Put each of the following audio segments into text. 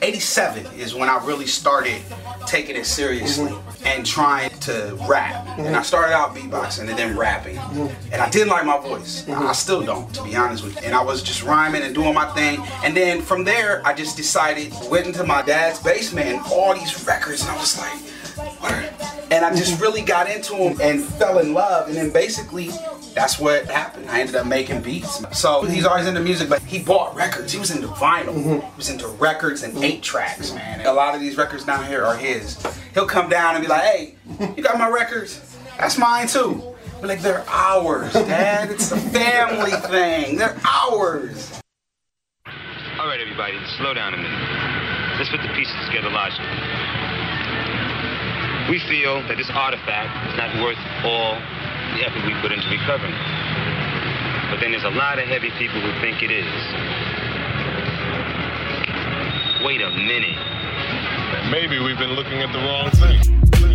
87 is when I really started taking it seriously and trying to rap. And I started out beatboxing and then rapping. And I didn't like my voice. I still don't, to be honest with you. And I was just rhyming and doing my thing. And then from there, I just decided, went into my dad's basement and all these records, and I was like, what? And I just really got into them and fell in love. And then basically, that's what happened. I ended up making beats. So he's always into music, but he bought records. He was into vinyl. He was into records and 8-tracks, man. A lot of these records down here are his. He'll come down and be like, hey, you got my records? That's mine too. We're like, they're ours, Dad. It's a family thing. They're ours. All right, everybody, slow down a minute. Let's put the pieces together logically. We feel that this artifact is not worth all the effort we put into recovering it. But then there's a lot of heavy people who think it is. Wait a minute. Maybe we've been looking at the wrong thing.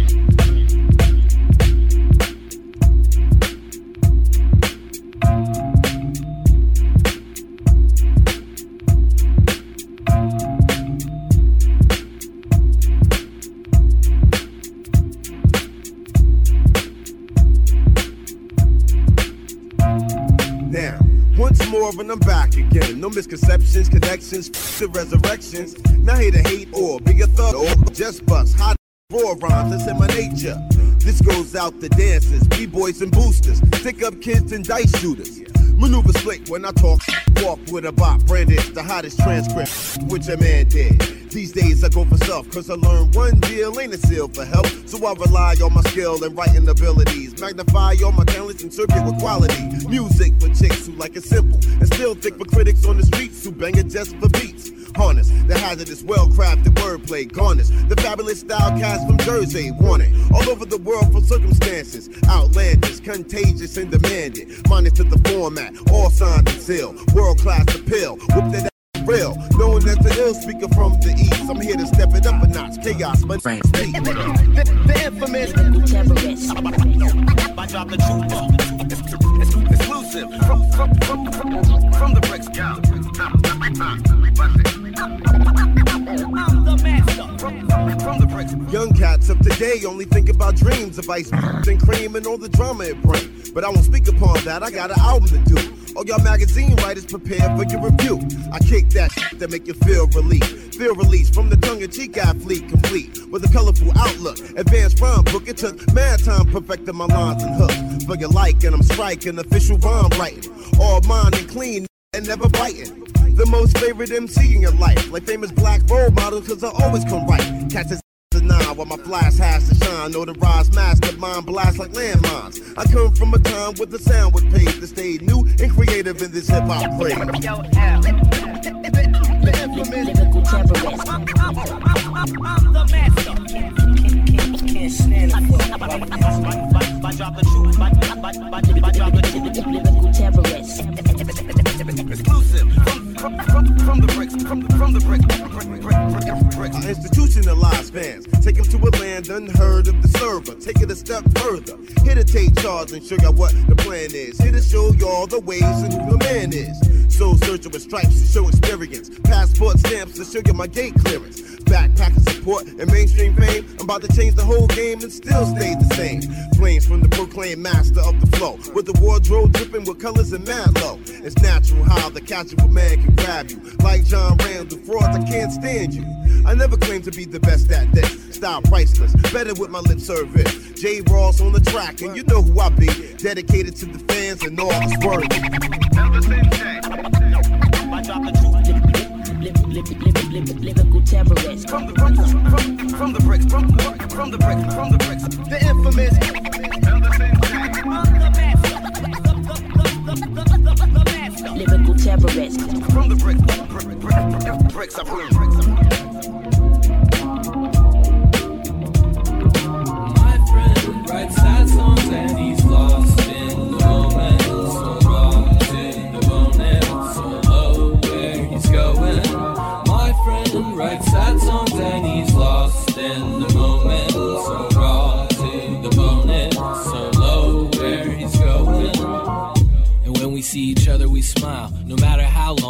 And I'm back again. No misconceptions, connections, to resurrections. Not here to hate or be a thug or just bust. Hot raw rhymes, that's in my nature. This goes out to dancers, b-boys and boosters, stick up kids and dice shooters. Maneuver slick when I talk, walk with a bop, brandish the hottest transcript, which a man did. These days I go for self, cause I learned one deal ain't a seal for help. So I rely on my skill and writing abilities, magnify all my talents and serve you with quality. Music for chicks who like it simple, and still thick for critics on the streets who bang it just for beats. Harness the hazardous, well-crafted wordplay, garnish the fabulous style cast from Jersey, wanted all over the world for circumstances, outlandish, contagious and demanded, minus to the format, all signed and sealed, world-class appeal, whip that real, known as the ill speaker from the east. I'm here to step it up a notch, chaos, but the infamous terrorist. I drop the truth, exclusive from the bricks. I'm the master from the bricks. Young cats of today only think about dreams of ice and cream and all the drama it brings. But I won't speak upon that, I got an album to do. All y'all magazine writers prepare for your review. I kick that that make you feel relief. Feel release from the tongue-in-cheek athlete, complete with a colorful outlook. Advanced rhyme book, it took mad time perfecting my lines and hooks. For your like, and I'm striking, official rhyme writing. All mine and clean and never biting. The most favorite MC in your life, like famous black role models, cause I always come right. Catch this nine while my flash has to shine. Know the rise mastermind blast like landmines. I come from a time where the sound was paid to stay new and creative in this hip-hop craze. Yo, L. The infamous lyrical terrorist. I'm the master. Can't stand it. I drop the truth. I drop the truth. Lyrical terrorist. Exclusive from the bricks. From the bricks. I institutionalize fans. Take them to a land unheard of the server. Take it a step further. Here to take charge and show y'all what the plan is. Here to show y'all the ways and who the man is. Soul searcher with stripes to show experience. Passport stamps to show you my gate clearance. Backpacker support and mainstream fame. I'm about to change the whole game and still stay the same. Flames from the proclaimed master of the flow. With the wardrobe dripping with colors and mad low. It's natural how the casual man can grab you. Like John Randall, frauds, I can't stand you. I never claim to be the best at this. Style priceless, better with my lip service. J. Ross on the track, and you know who I be. Dedicated to the fans and all the words. I drop the truth. Lyrical terrorist. From the bricks. From the bricks. From the bricks. The infamous. Lyrical terrorist. From the bricks. I bring bricks. Writes sad songs and he's lost in the moment. So lost in the moment. So low where he's going. My friend writes sad songs and he's lost in the moment. So raw to the moment. So low where he's going. And when we see each other we smile. No matter how long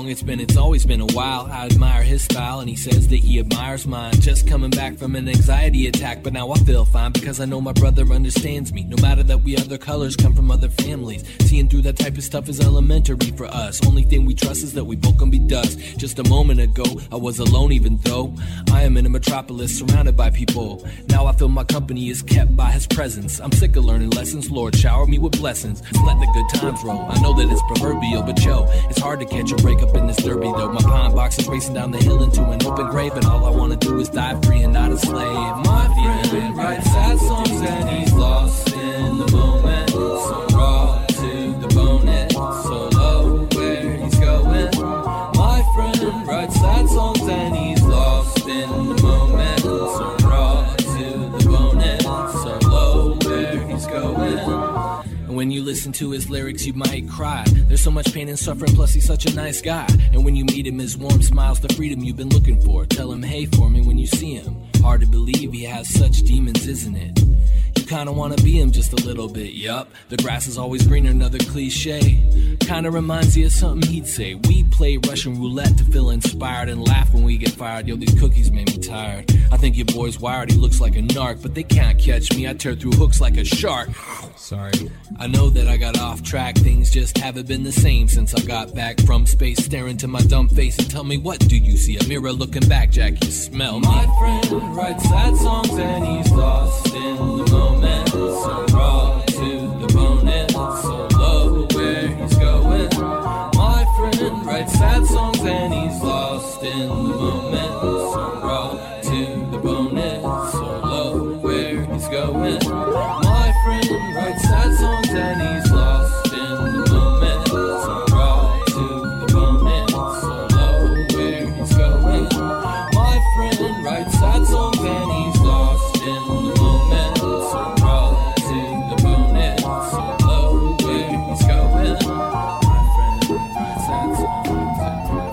long it's always been a while. I admire his style and he says that he admires mine. Just coming back from an anxiety attack, but now I feel fine because I know my brother understands me. No matter that we other colors come from other families, seeing through that type of stuff is elementary for us. Only thing we trust is that we both can be dust. Just a moment ago, I was alone even though I am in a metropolis surrounded by people. Now I feel my company is kept by his presence. I'm sick of learning lessons, Lord, shower me with blessings. Let the good times roll. I know that it's proverbial, but yo, it's hard to catch a break up in this derby though. My pine box is racing down the hill into an open grave, and all I wanna do is die free and not a slave. My friend writes sad songs and he's lost in the moment. So raw to the bone and so low where he's going. My friend writes sad songs and he's lost in the moment. So raw to the bone and so low where he's going. When you listen to his lyrics, you might cry. There's so much pain and suffering, plus he's such a nice guy. And when you meet him, his warm smile's the freedom you've been looking for. Tell him hey for me when you see him. Hard to believe he has such demons, isn't it? You kinda wanna be him just a little bit, yup. The grass is always greener, another cliche. Kinda reminds you of something he'd say. We play Russian roulette to feel inspired and laugh when we get fired. Yo, these cookies made me tired. I think your boy's wired, he looks like a narc, but they can't catch me. I tear through hooks like a shark. Sorry. I know that I got off track, things just haven't been the same since I got back from space. Staring to my dumb face and tell me, what do you see? A mirror looking back, Jack, you smell me. My friend writes sad songs and he's lost in the moment. So raw to the bone and so low where he's going. My friend writes sad songs and he's lost in the moment. So raw to the bone and so low where he's going. My friend writes sad songs and he's lost in the moment. So raw to the bone and so low where he's going. My friend writes sad songs and he's lost in the moment. So raw to the bone and so low where he's going. My friend writes sad songs and my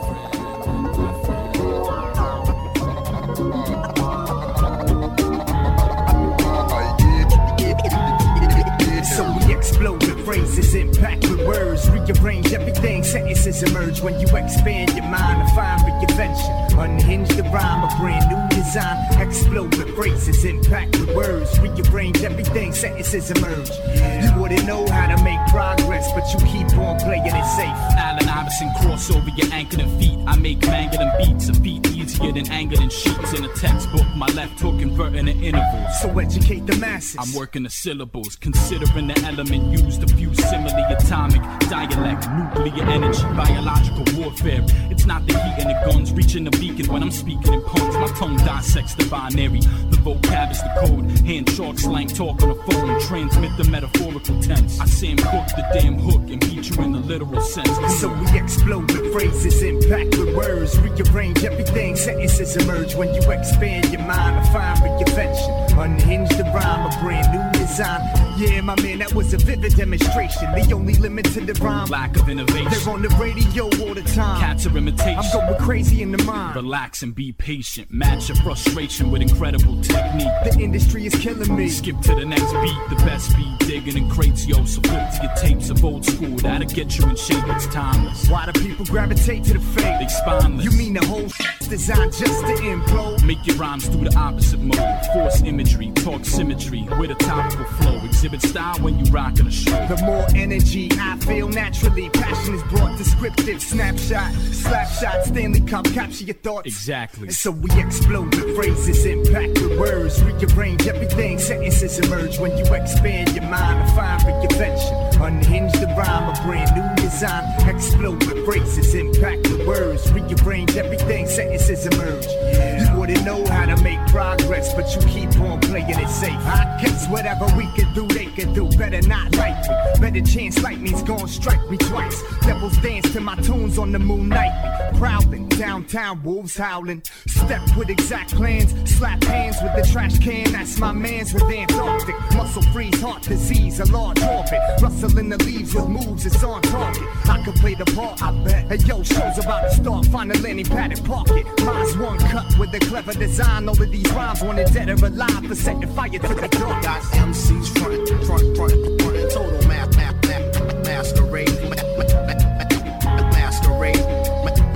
friend. So we explode with phrases, impact with words, rearrange everything, sentences emerge when you expand your mind to find reinvention. Unhinge the rhyme, a brand new design. Explode with phrases, impact with words, rearrange everything, sentences emerge. You wouldn't know how to make progress, but you keep on playing it safe. Allen Iverson cross over your ankle and feet. I make mangling beats, a beat easier than angling sheets in a textbook. My left hook converting the intervals. So educate the masses. I'm working the syllables, considering the element used, a few simile, atomic, dialect, nuclear energy, biological warfare. It's not the heat and the guns reaching the beacon when I'm speaking in puns. My tongue dissects the binary. The vocab is the code. Hand chalk slang talk on the phone. Transmit the metaphorical tense. I Sam Cooke the damn hook and beat you in the literal sense. So we explode with phrases, impact with words, rearrange everything, sentences emerge when you expand your mind to find reinvention. Unhinge the rhyme, a brand new design. Yeah, my man, that was a vivid demonstration. The only limit to the rhyme, lack of innovation. They're on the radio all the time. Cats are imitation. I'm going crazy in the mind. Relax and be patient. Match your frustration with incredible technique. The industry is killing me. Skip to the next beat. The best beat digging in crates, yo. So flip to your tapes of old school. That'll get you in shape. It's timeless. Why do people gravitate to the fake? They spineless. You mean the whole designed just to implode? Make your rhymes do the opposite mode. Force imagery, talk symmetry with a topical flow. Exhibit style when you rockin' a show. The more energy I feel naturally, passion is brought descriptive. Snapshot, slap shot, Stanley Cup, capture your thoughts. Exactly. And so we explode with phrases, impact with words, rearrange everything, sentences emerge when you expand your mind to find reinvention. Unhinge the rhyme, a brand new design. Explode with phrases, impact with words, rearrange everything, sentences emerge. You wouldn't know how to make progress, but you keep on playing it safe. I guess whatever we can do, they can do. Better not like me. Better chance lightning's gon' strike me twice. Devils dance to my tunes on the moon nightly. Prowling downtown, wolves howling. Step with exact plans. Slap hands with the trash can. That's my man's with Antarctic. Muscle freeze, heart disease, a large orbit. Rustling the leaves with moves, it's on target. I could play the part, I bet. Hey yo, show's about to start. Find a Lenny padded pocket. Mine's one cut with a clever design. All of these rhymes wanted dead or alive for setting fire to the dark. Got MCs front, total masquerade.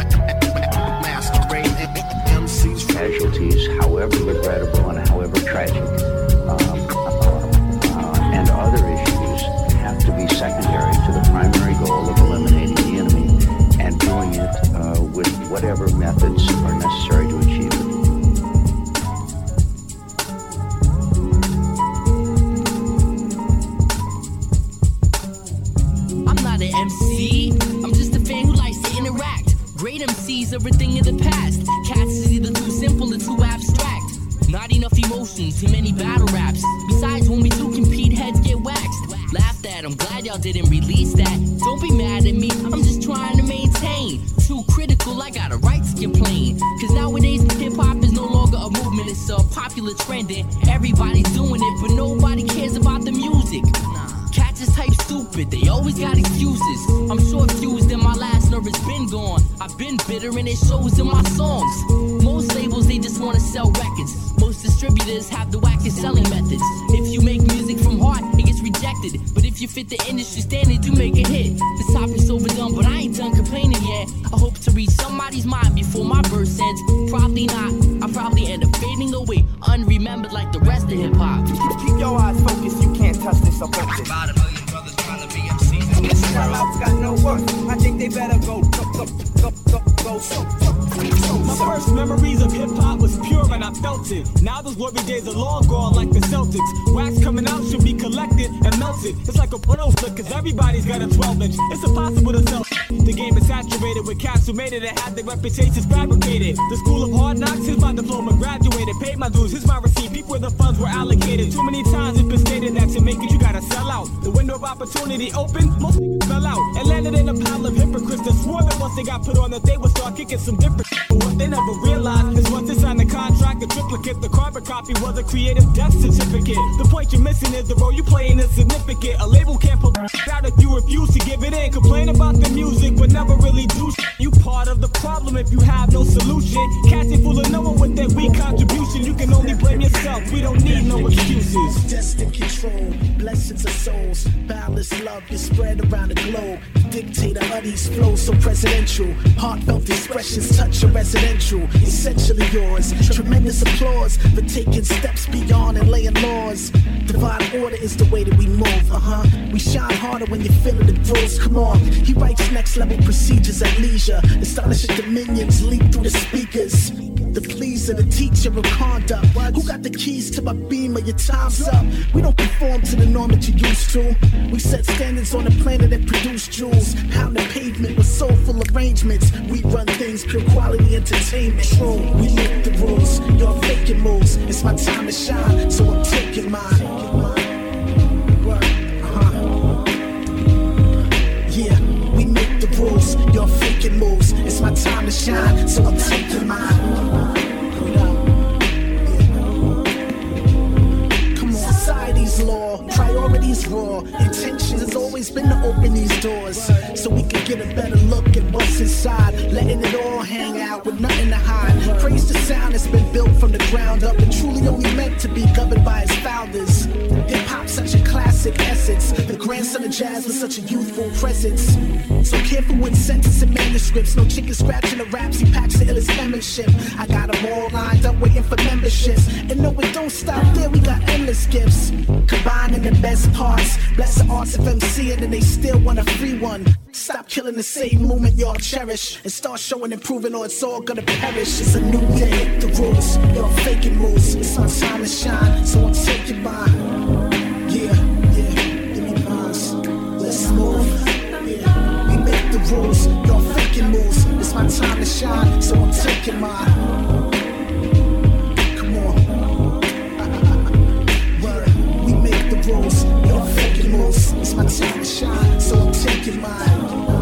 casualties, however regrettable and however tragic, and other issues have to be secondary to the primary goal of eliminating the enemy and doing it with whatever methods are necessary to achieve it. I'm not an MC, I'm just a fan who likes to interact. Great MCs are a thing of the past. Cats is either too simple or too abstract. Not enough emotions, too many battle raps. Besides, when we do compete, heads get waxed. Laughed at, I'm glad y'all didn't release that. Don't be mad at me, I'm just trying to maintain. Too critical, I got a right to complain. Cause nowadays, hip-hop is no longer a movement, it's a popular trend. And everybody's doing it, but nobody cares about the music. Cats is type stupid, they always got excuses. I'm short fused and my last nerve has been gone. I've been bitter and it shows in my songs. Most labels, they just wanna sell records. Most distributors have the wackest selling methods. If you make music from heart, it gets rejected. But if you fit the industry standard, you make a hit. This topic's overdone, but I ain't done complaining yet. I hope to read somebody's mind before my verse ends. Probably not, I'll probably end up fading away, unremembered like the rest of hip-hop. Keep your eyes focused, you can't touch this or focus. About 1 million brothers trying to be MCs in this world. Sellouts got no work, I think they better go. My first memories of hip-hop was pure and I felt it. Now those glory days are long gone like the Celtics. Wax coming out should be collected and melted. It's like a photo flick cause everybody's got a 12-inch. It's impossible to sell. The game is saturated with cats who made it and had their reputations fabricated. The school of hard knocks, here's my diploma, graduated. Paid my dues, here's my receipt, peep where the funds were allocated. Too many times it's been stated that to make it you gotta sell out. The window of opportunity opened, most niggas fell out. And landed in a pile of hypocrites that swore that once they got put on that they would start kicking some different. But what they never realized is once they signed the contract, the triplicate, the carbon copy was a creative death certificate. The point you're missing is the role you play ain't insignificant. A label can't pull out if you refuse to give it in. Complain about the music, but never really do shit. You part of the problem if you have no solution. Cats ain't full of no one with their weak contribution. You can only blame yourself, we don't need no excuses. Destined control, blessings of souls, boundless love is spread around the globe. Dictator of these flows so presidential. Heartfelt expressions touch a residential. Essentially yours. Tremendous applause for taking steps beyond and laying laws. Divine order is the way that we move. We shine harder when you feel it grows. Come on. He writes next level procedures at leisure. Astonishing dominions leap through the speakers. The pleaser, the teacher of conduct. Who got the keys to my beamer? Your time's up. We don't conform to the norm that you used to. We set standards on the planet that produce jewels. Pound the pavement with soulful arrangements. We run things, pure quality entertainment. True, we make the rules. You're faking moves. It's my time to shine, so I'm taking mine. Yeah, we make the rules. You're faking moves. It's my time to shine, so I'm taking mine. Society's law, priorities raw. Intentions has always been to open these doors so we can get a better look at what's inside. Letting it all hang out with nothing to hide. Praise the sound that's been built from the ground up and truly only meant to be governed by its founders. Hip-hop's such a classic essence. The grandson of jazz with such a youthful presence. So careful with sentences and manuscripts. No chicken scratching the raps, he packs the illest penmanship. I got them all lined up waiting for memberships. And no, it don't stop there, we got endless gifts. Combining the best parts. Bless the arts of MCing and they still want a free one. Stop killing the same movement y'all cherish and start showing and proving or it's all gonna perish. It's a new day, the rules, y'all faking moves. It's my time to shine, so I'm taking mine. Yeah, give me mine. Let's move. Yeah, we make the rules, y'all faking moves. It's my time to shine, so I'm taking mine. Come on. We make the rules, y'all faking moves. It's my time to shine, so I'm taking mine.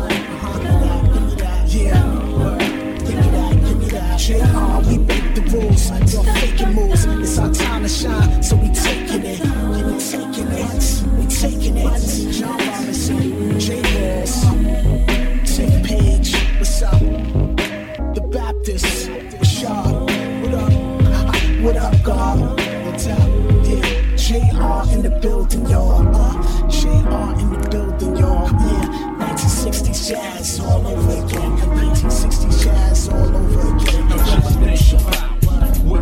JR, we make the rules, y'all faking moves. It's our time to shine, so we taking it. We taking it, we taking it. John Robinson, J-Balls, Tiff Page, what's up? The Baptist, Rashad, what up? What up, God? What's up? Yeah, JR in the building, y'all. JR in the building, y'all. Yeah, 1960s jazz all over again. 1960s jazz all over again.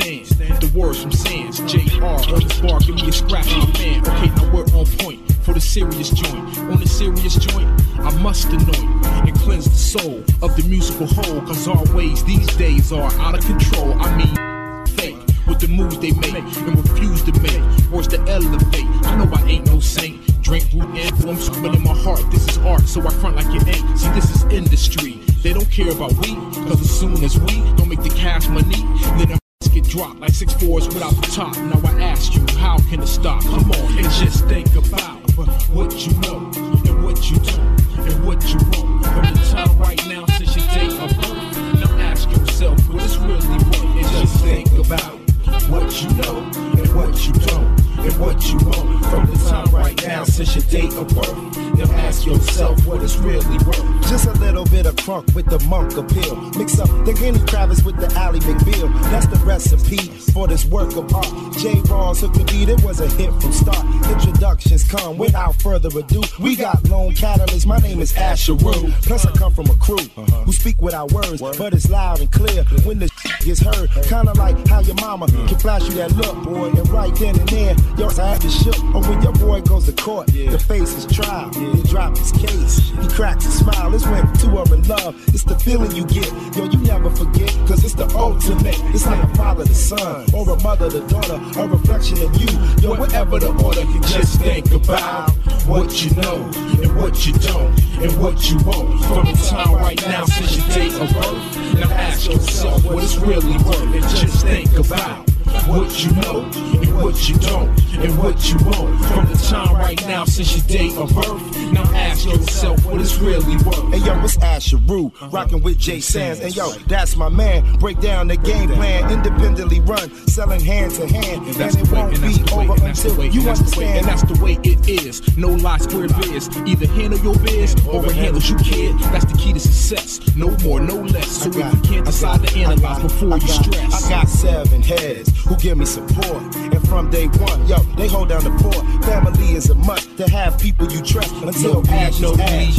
understand the words from Sands. JR on this bar, give me a scratch, my man. Okay, now we're on point for the serious joint. On the serious joint, I must anoint and cleanse the soul of the musical whole. Cause our ways these days are out of control. I mean, fake with the moves they make and refuse to make words to elevate. I know I ain't no saint. Drink root influence, but in my heart, this is art, so I front like it ain't. See, this is industry. They don't care about we, cause as soon as we don't make the cash money, then the get dropped like 6'4s without the top. Now I ask you, how can it stop? Come on and just think about what you know and what you don't and what you want. From the time right now since your date of birth, now ask yourself what it's really worth and just think about what you know and what you don't and what you want. From the time right now since your date of birth, now ask yourself what it's really worth. Just a little bit of crunk with the monk appeal. Mix up the Henny Kravitz with the Ally McBeal. That's the recipe for this work of art. J. Rawls hooked the beat, it was a hit from start. Introductions come without further ado. We got Lone Catalyst, my name is Asheru. Plus I come from a crew who speak without words, but it's loud and clear when the gets heard. Kinda like how your mama can flash you that look, boy, and right then and there, your ass is shook. Or when your boy goes to court, the face is trial. He drop his case, he cracks a smile. It's when two are in love, it's the feeling you get. Yo, you never forget, cause it's the ultimate. It's like a father to son, or a mother to daughter, a reflection of you. Yo, whatever the order, can just think about what you know and what you don't and what you want. From the time right now since your date of birth, now ask yourself what it's really worth and just think about what you know and what you don't and what you want. From the time right now since your date of birth, now ask yourself what it's really worth. Hey yo, it's Asheru, rocking with Jay Sands. And yo, that's my man. Break down the game plan, independently run, selling hand to hand, and it won't be over until you understand. And that's the way it is. No lie, square biz. Either handle your biz or it handles you, kid. That's the key to success. No more, no less. So if you can't decide to analyze before you stress. I got 7 heads who give me support, and from day one, yo, they hold down the fort. Family is a must to have people you trust until no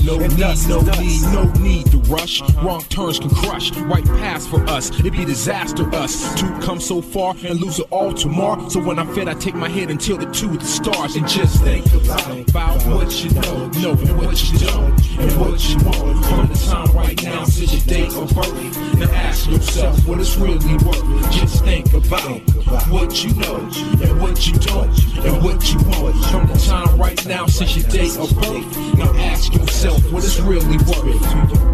need to rush. Wrong turns can crush. Right paths for us, it be disaster us. To come so far and lose it all tomorrow. So when I'm fed, I take my head and tilt it to the stars and just think about what you know and what you don't and what you want. From the time right now since your date of birth, now ask yourself what it's really worth. Just think about what you know and what you don't and what you want. From the time right now since your date of birth, now ask yourself what it's really worth.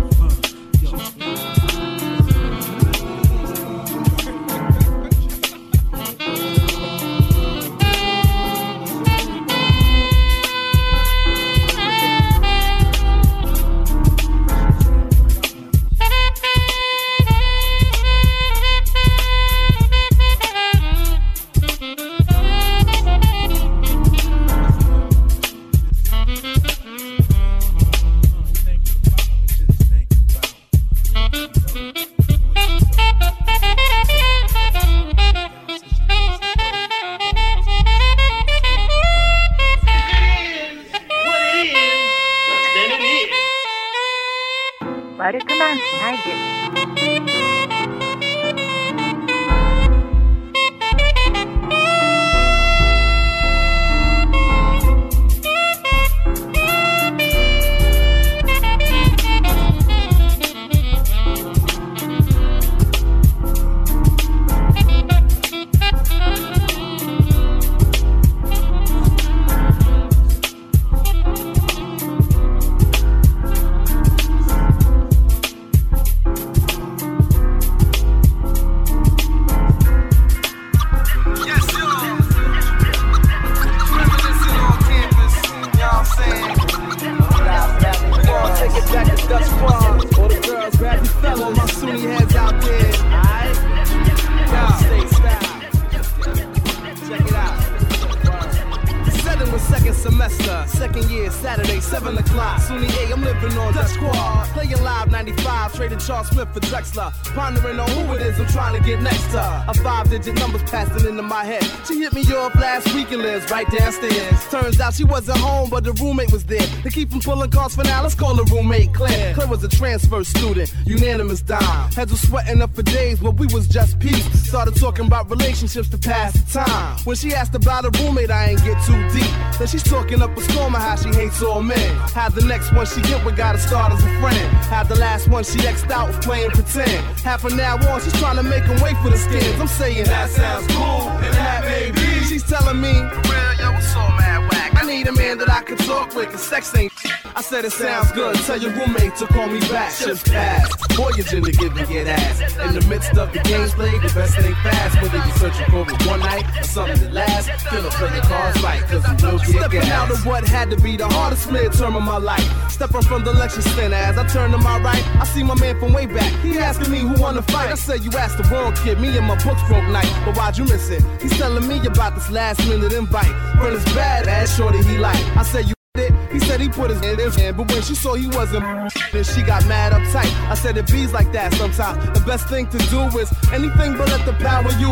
Saturday, 7 o'clock. SUNY A, I'm living on Dutch Quad. Playing live 95, trading Charles Smith for Drexler. Pondering on who it is I'm trying to get next to. A 5-digit number's passing into my head. She hit me up last week and lives right downstairs. Turns out she wasn't home, but the roommate was there. To keep from pulling calls for now, let's call her roommate Claire. Claire was a transfer student, unanimous dime. Heads were sweating up for days, but we was just peace. Started talking about relationships to pass the time. When she asked about a roommate, I ain't get too deep. Then she's talking up a storm of how she hates all men. How the next one she get with gotta start as a friend. How the last one she X'd out was playing pretend. Half an hour on, she's trying to make him wait for the skins. I'm saying that sounds cool, and that may be. She's telling me, real, yo, it's so mad whack. I need a man that I can talk with, cause sex ain't. I said it sounds good, tell your roommate to call me back. Shifts pass, voyage in the give and get ass. In the midst of the games played, the best ain't fast. Whether you're searching for it one night or something that lasts, fill up your cards right, cause you will get stepping gas. Out of what had to be the hardest midterm of my life. Stepping from the lecture stand as I turn to my right, I see my man from way back. He asking me who won the fight. I said you asked the wrong kid, me and my books broke night. But why'd you miss it? He's telling me about this last minute invite. From this badass shorty he like. I said you it. He said he put his hand in, but when she saw he wasn't, then she got mad uptight. I said it bees like that sometimes. The best thing to do is anything but let the power you.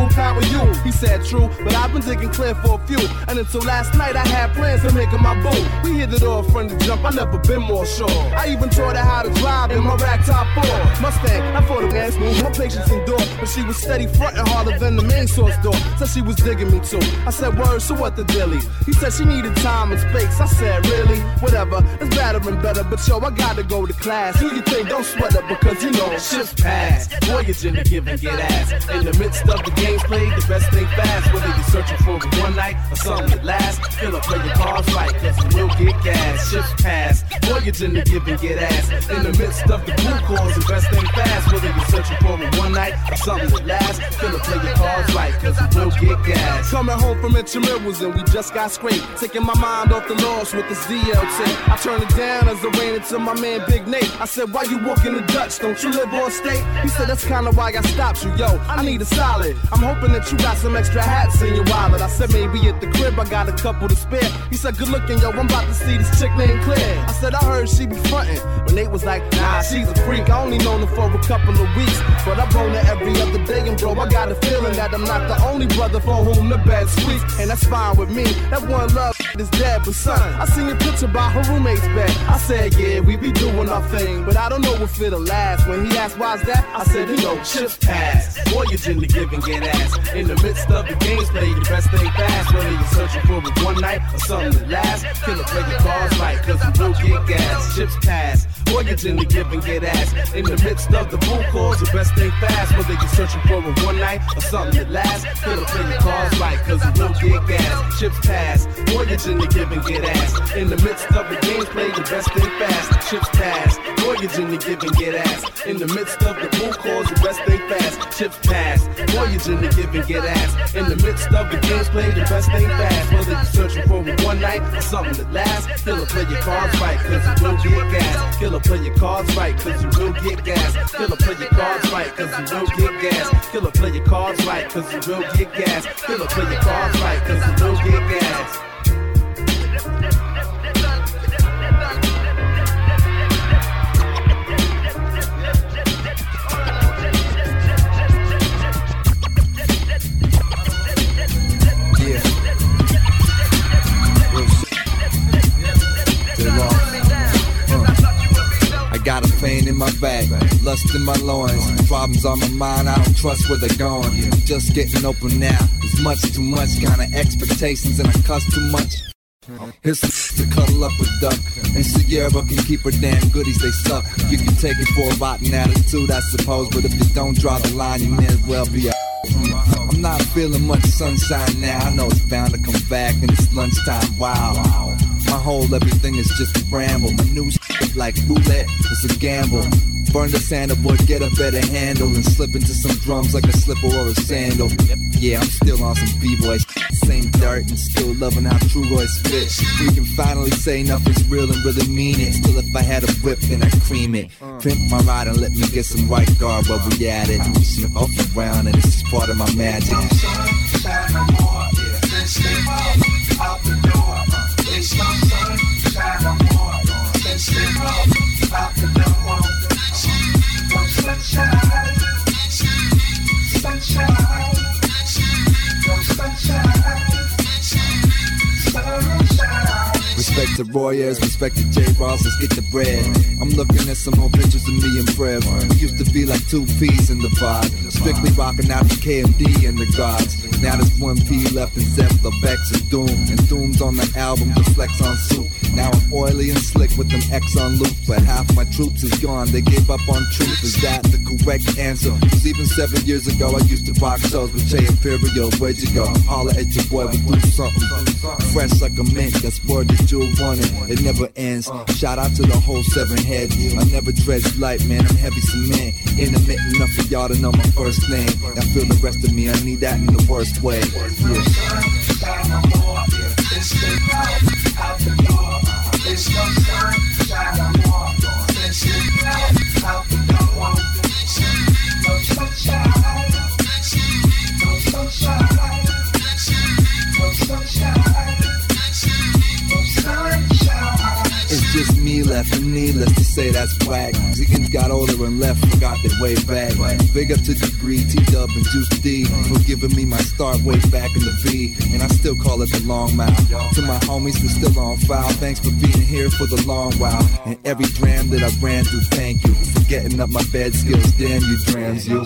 He said true, but I've been digging clear for a few. And until last night I had plans to make her my boo. We hit it off from the jump, I never been more sure. I even taught her how to drive in my rack top 4 Mustang. I thought the man smooth, my patience endured, but she was steady fronting harder than the main source door. Said she was digging me too. I said word, so what the dilly? He said she needed time and space. I said really? Whatever, it's better and better, but yo, I gotta go to class. Who you think? Don't sweat up because you know shit's past. Voyage in the give and get ass. In the midst of the games played, the best thing fast. Whether you're searching for one night or something that lasts, fill up, play your cards right, cause you will get gas. Shit's past. Voyage in the give and get ass. In the midst of the blue calls, the best thing fast. Whether you're searching for one night or something that lasts, fill up, play your cards right, cause you will get gas. Coming home from intramurals and we just got scraped. Taking my mind off the loss with the ZL. I turned it down as I ran into my man Big Nate. I said, why you walking the Dutch? Don't you live on state? He said, that's kinda why I stopped you, yo. I need a solid. I'm hoping that you got some extra hats in your wallet. I said, maybe at the crib I got a couple to spare. He said, good looking, yo, I'm about to see this chick named Claire. I said, I heard she be frontin'. But Nate was like, nah, she's a freak. I only known her for a couple of weeks, but I bone her every other day. And bro, I got a feeling that I'm not the only brother for whom the bed squeaks. And that's fine with me. That one love is dead, but son, I seen your picture by her roommate's bed. I said, yeah, we be doing our thing, but I don't know if it'll last. When he asked why's that, I said, you know, shit's past. Voyage in the give and get ass. In the midst of the games played, the best thing fast. Whether you're searching for it one night or something that lasts, killer play your cards right, cause you will get gas. Shit's past. Voyage in the give and get ass. In the midst of the blue calls, the best thing fast. Whether you're searching for it one night or something that lasts, killer play your cards right, cause you will get gas. Shit's past. Voyage in the give and get ass. In the midst of the games played, the best thing fast. Chips pass. Voyage in the give and get ass. In the midst of the blue calls, the best thing fast. Chips pass. Voyage in the give and get ass. In the midst of the games played, the best thing fast. Whether you're searching for one night or something that lasts, killer play your cards right, cause you will get gas. Killer play your cards right, cause you will get gas. Killer play your cards right, cause you will get gas. Killer play your cards right, cause you will get gas. Killer play your cards right, cause you will get gas. Got a pain in my back, lust in my loins, problems on my mind, I don't trust where they're going. Just getting open now, there's much too much, kinda expectations and I cuss too much. Here's some to cuddle up with Duck, and Sierra can keep her damn goodies, they suck. You can take it for a rotten attitude, I suppose, but if you don't draw the line, you may as well be a I'm not feeling much sunshine now, I know it's bound to come back, and it's lunchtime, wow. My whole everything is just a bramble. My new shit like roulette, it's a gamble. Burn the sandal, boy, get a better handle and slip into some drums like a slipper or a sandal. Yeah, I'm still on some b-boy same dirt and still loving how True Roy spit. We can finally say nothing's real and really mean it. Still, if I had a whip, then I'd cream it. Pimp my ride and let me get some white guard while we at it. Shit off around and it's just part of my magic. Shine no more, yeah. Then step out the door. It's no sun, shine no more. to Royers, respect to J. Ross, let's get the bread. I'm looking at some old pictures of me and Trev. We used to be like 2 P's in the pod, strictly rocking out the KMD and the gods. Now there's 1 P left in Zephyr, Vex and Doom, and Doom's on the album, the Flex on Soup. Now I'm oily and slick with them X on loop, but half my troops is gone, they gave up on truth. Is that the correct answer? Cause even 7 years ago I used to rock shows with J Imperial. Where'd you go? Holla at your boy, we do something fresh like a mint. That's word that you wanted, it never ends. Shout out to the whole 7 heads. I never tread light, man, I'm heavy cement. Intermittent enough for y'all to know my first name. Now feel the rest of me, I need that in the worst way. It's no sun, shine no more. It's out the door. No sunshine. No sunshine. No sunshine. No sunshine. It's just me left and needless to say that's whack. Ziggins got older and left, forgot their way back. Big up to Degree, T-Dub and Juice D for giving me my start way back in the V. And I still call it the long mile. To my homies that's still on file, thanks for being here for the long while. And every dram that I ran through, thank you for getting up my bed skills. Damn you drams, you.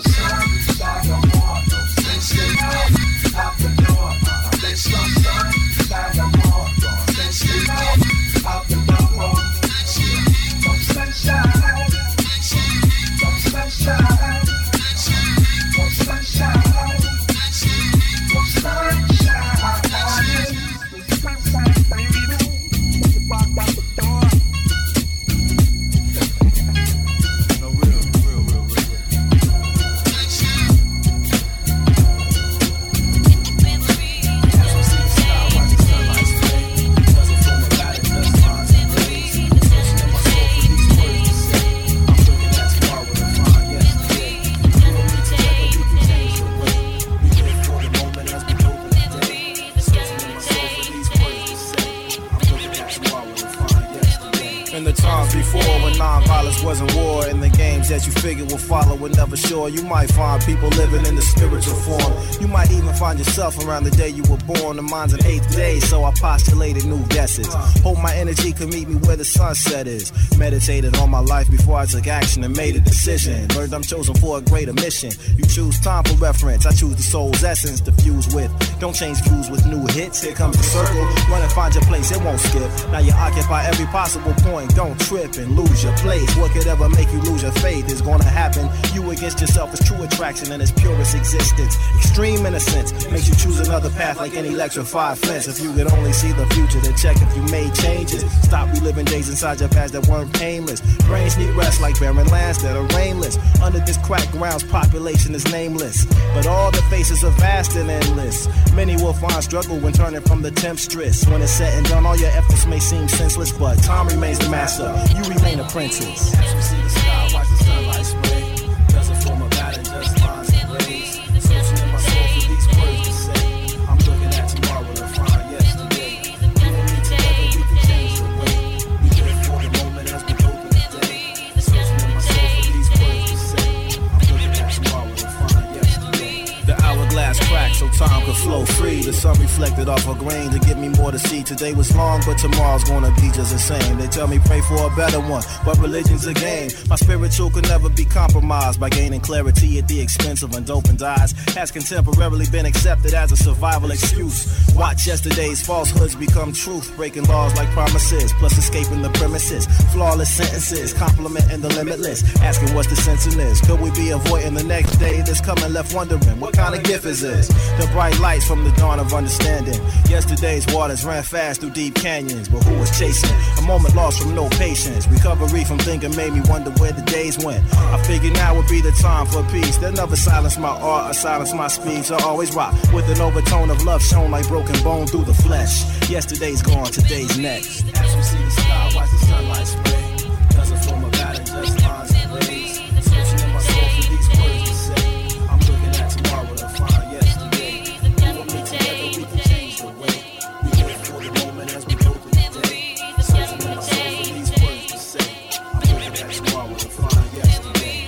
You might find people living in the spiritual form. You might even find yourself around the day you were born. The mine's an 8th day, so I postulated new guesses. Hope my energy could meet me where the sunset is. Meditated on my life before I took action and made a decision. Learned I'm chosen for a greater mission. You choose time for reference, I choose the soul's essence to fuse with. Don't change views with new hits. Here comes the circle, run and find your place, it won't skip. Now you occupy every possible point. Don't trip and lose your place. What could ever make you lose your faith is gonna happen. You against yourself is true attraction in its purest existence. Extreme innocence makes you choose another path like an electrified fence. If you could only see the future, then check if you made changes. Stop reliving days inside your past that weren't painless. Brains need rest like barren lands that are rainless. Under this cracked ground's population is nameless, but all the faces are vast and endless. Many will find struggle when turning from the temptress. When it's said and done, all your efforts may seem senseless, but time remains the master. You remain a princess. As we see the sky, watch the sunlight spray. Doesn't form a pattern, just lines and rays. Searching in my soul for these words to say. I'm looking at tomorrow to find yesterday. You and me together, we can change the way. We live for the moment as we go through the day. Searching in my soul for these words to say. I'm looking at tomorrow to find yesterday. The hourglass cracked so time could flow free. The sun reflected off a grain to give me more to see. Today was long, but tomorrow's gonna be just the same. They tell me pray for a better one, but religion's a game. My spiritual could never be compromised by gaining clarity at the expense of unopened eyes. Has contemporarily been accepted as a survival excuse. Watch yesterday's falsehoods become truth, breaking laws like promises, plus escaping the premises. Flawless sentences, complimenting the limitless, asking what's the sense in this. Could we be avoiding the next day that's coming left wondering what kind of gift is this? The bright lights from the dawn of understanding. Yesterday's waters ran fast through deep canyons, but who was chasing? A moment lost from no patience. Recovery from thinking made me wonder where the days went. I figured now would be the time for peace. They'll never silence my art or silence my speech. I always rock with an overtone of love shown like broken bone through the flesh. Yesterday's gone, today's next. As we see the sky, watch the sunlight spray. Doesn't form a pattern, just lines and rays. Searching in my soul for these words to say. I'm looking at tomorrow to find yesterday. You and me together, we can change the way. We live for the moment as we go through the day. Searching in my soul for these words to say. I'm looking at tomorrow to find yesterday.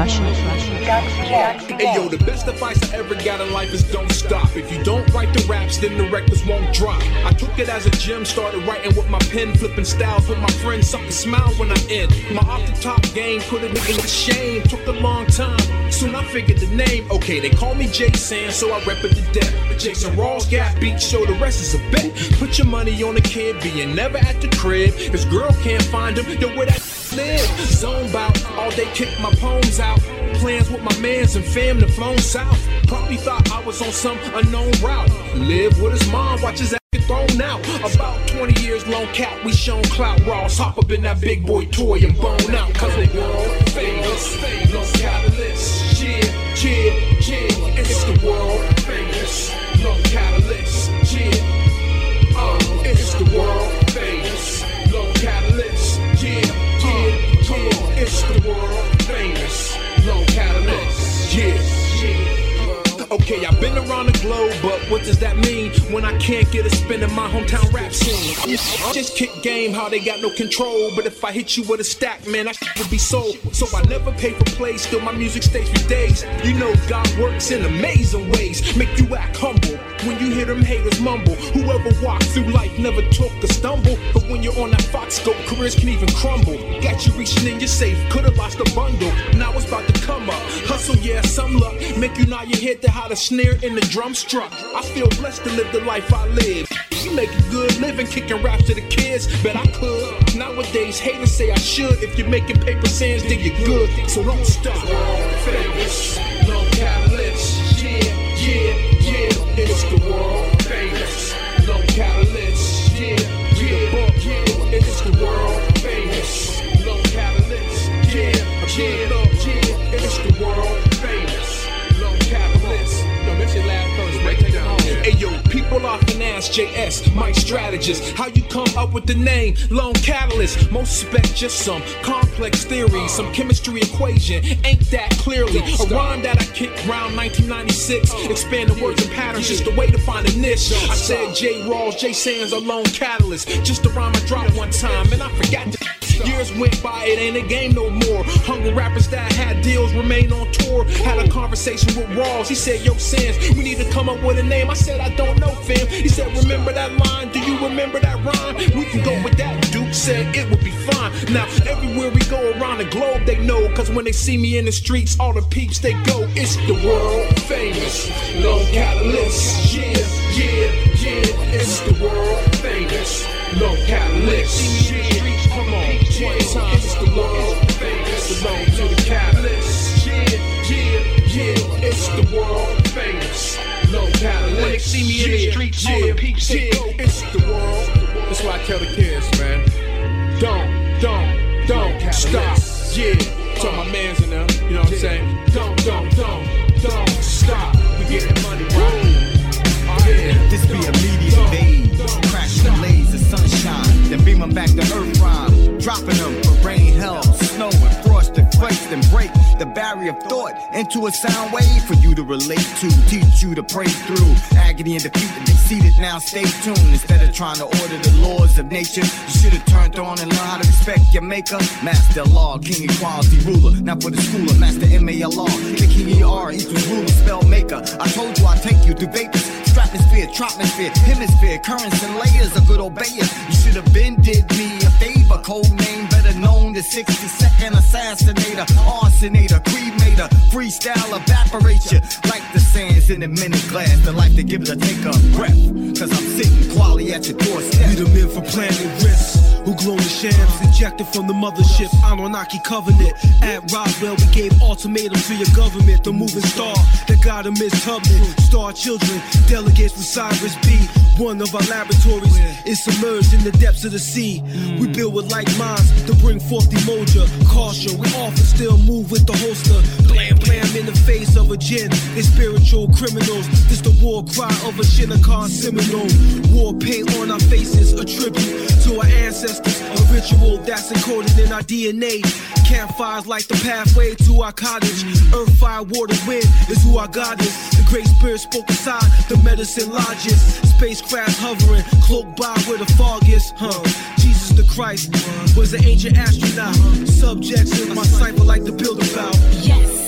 Production. Hey yo, the best advice I ever got in life is don't stop. If you don't write the raps, then the records won't drop. I took it as a gym, started writing with my pen, flipping styles with my friends, suck and smile when I end. My off the top game put a nigga to shame, took a long time. Soon I figured the name. Okay, they call me Jay San, so I rep it to death. Jason Rawls got beat, so the rest is a bet. Put your money on the kid, being never at the crib. His girl can't find him, then where that live? Zone bout, all day kick my poems out. Plans with my mans and fam to flown south. Probably thought I was on some unknown route. Live with his mom, watch his ass get thrown out. About 20 years long cap, we shown clout. Ross, hop up in that big boy toy and bone out. Cause they world famous, no catalyst. Yeah, yeah, yeah, it's the world famous, no catalyst. Yeah, it's the world famous, no catalyst. Yeah, yeah, yeah, it's the world famous, no catalyst. Yeah, yeah. Okay, I've been around the globe, but what does that mean when I can't get a spin in my hometown rap scene? Just kick game, how they got no control, but if I hit you with a stack, man, that shit would be sold. So I never pay for plays, still my music stays for days. You know God works in amazing ways, make you act humble. When you hear them haters mumble, whoever walked through life never took a stumble. But when you're on that Fox scope, careers can even crumble. Got you reaching in your safe, could've lost a bundle. Now it's about to come up. Hustle, yeah, some luck. Make you nod your head to how the snare and the drum struck. I feel blessed to live the life I live. You make a good living kicking raps to the kids, bet I could. Nowadays, haters say I should. If you're making paper sands, then you're good. So don't stop. World famous, no catalyst. Yeah, yeah, yeah. It's the world famous, no catalyst. Yeah, yeah, yeah. It's the world famous, no catalyst. Yeah, yeah, yeah. It's the world famous, no catalyst. Yo, that's your last verse. Break it down. Hey yo, people often ask JS, Mike Strategist, how you come up with the name Lone Catalyst? Most suspect just some complex theory, some chemistry equation, ain't that clearly a rhyme that I kicked around 1996, expanding words and patterns, just a way to find a niche. I said J. Rawls, Jay Sands, a lone catalyst, just a rhyme I dropped one time, and I forgot to. Years went by, it ain't a game no more. Hungry rappers that had deals remain on tour. Had a conversation with Rawls, he said, yo, Sands, we need to come up with a name. I said, I don't know, fam. He said, remember that line? Do you remember that rhyme? We can go with that. Duke said it would be fine. Now, everywhere we go around the globe, they know. Cause when they see me in the streets, all the peeps, they go, it's the world famous, no catalyst. Yeah, yeah, yeah, it's the world famous, no catalyst. Yeah, come on, one time, it's the world famous, belong to the catalyst. Yeah, yeah, yeah, it's the world famous, no catalyst. When they see me in the streets, all the peeps, they go, it's the world. That's why I tell the kids, man, don't stop. Yeah, tell my mans in there, you know what I'm saying? Don't stop. We getting money, right? Yeah. This be immediate invade, crash the blaze of sunshine, then beam them back to earth rhyme, dropping them for rain, hell, snow, and frost to quakes, then break the barrier of thought into a sound wave for you to relate to, teach you to pray through agony and defeat to be seated. Now stay tuned. Instead of trying to order the laws of nature, you should have turned on and learned how to respect your maker. Master law, king equality ruler. Now for the schooler, master MALR, the king ER equals ruler, spell maker. I told you I'd take you through vapors, stratosphere, troposphere, hemisphere, currents and layers. A good obeyer. You should have been did me a favor. Code name better known as 60-second assassinator, arsonator, cremator, freestyle evaporate you like the sands in a minute glass. The life to give it a take a breath. Cause I'm sitting quality at your doorstep. We the men for planet risks, who glow in shams, ejected from the mothership Anunnaki covenant. At Roswell we gave ultimatum to your government. The moving star that got a Miss Tubman. Star children, delegates from Cyrus B. One of our laboratories is submerged in the depths of the sea. We build with like minds to bring forth the moja. Caution, we often still move with the holster. Blam blam in the face of a jinn. They spiritual criminals. This the war cry of a Shinnecoin Seminole. War paint on our faces, a tribute to our ancestors. A ritual that's encoded in our DNA. Campfires like the pathway to our cottage. Earth, fire, water, wind is who our God is. The Great Spirit spoke inside the medicine lodges. Spacecraft hovering, cloaked by where the fog is. Jesus the Christ was an ancient astronaut. Subjects in my cipher like the build about. Yes.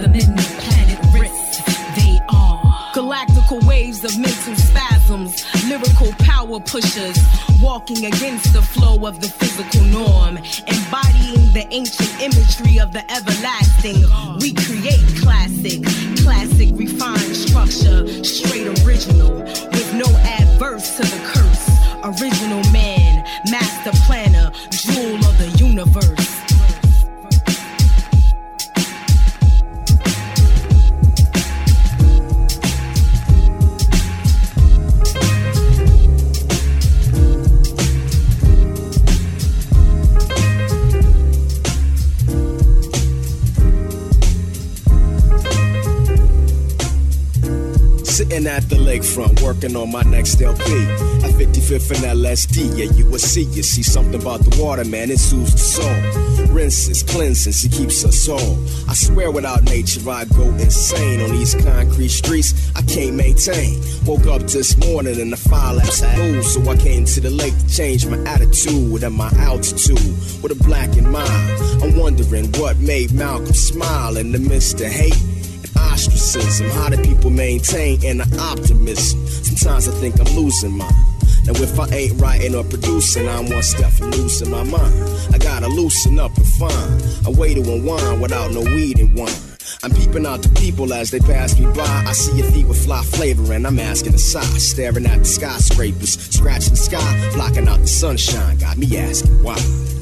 rhythm in the planet wrist. They are galactical waves of mental spasms, lyrical power pushers, walking against the flow of the physical norm, embodying the ancient imagery of the everlasting. We create classic refined structure, straight original, with no adverse to the curse. Original man, master planner, jewel of the universe. Sitting at the lakefront, working on my next LP. At 55th and LSD, yeah, you will see. You see something about the water, man, it soothes the soul. Rinses, cleanses, it keeps us whole. I swear without nature, I go insane. On these concrete streets, I can't maintain. Woke up this morning and the fire laps had moved, so I came to the lake to change my attitude and my altitude. With a black in mind, I'm wondering what made Malcolm smile in the midst of hate. Ostracism, how do people maintain inner optimism? Sometimes I think I'm losing mine. Now if I ain't writing or producing, I'm one step from losing my mind. I gotta loosen up and find a way to unwind without no weed and wine. I'm peeping out the people as they pass me by. I see your feet with fly flavor and I'm asking a sigh. Staring at the skyscrapers, scratching the sky, blocking out the sunshine. Got me asking why.